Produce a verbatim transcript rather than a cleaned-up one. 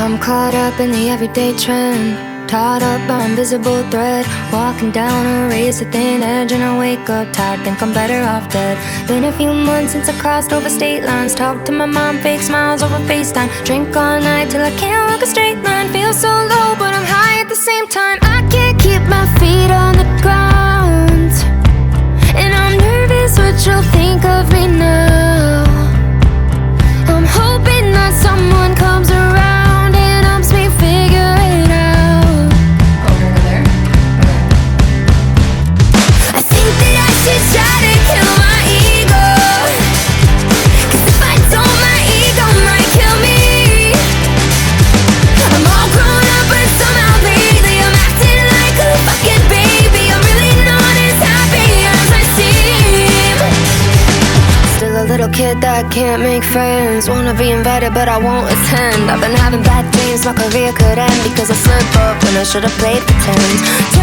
I'm caught up in the everyday trend, tied up by invisible thread, walking down a razor thin edge, and I wake up tired, think I'm better off dead. Been a few months since I crossed over state lines, talk to my mom, fake smiles over FaceTime, drink all night till I can't walk a straight line. Feel so low but I'm high at the same time. I can't keep my feet on the ground, and I'm nervous what you'll think of me now. I'm hoping that someone comes around and helps me figure it out. Over there. I think that I should try to kill my ego, 'cause if I don't, my ego might kill me. I'm all grown up but somehow lately I'm acting like a fucking baby. I'm really not as happy as I seem. Still a little kid that can't make friends, wanna be invited but I won't attend. I've been having bad dreams, my career could end because I slip up when I should've played pretend.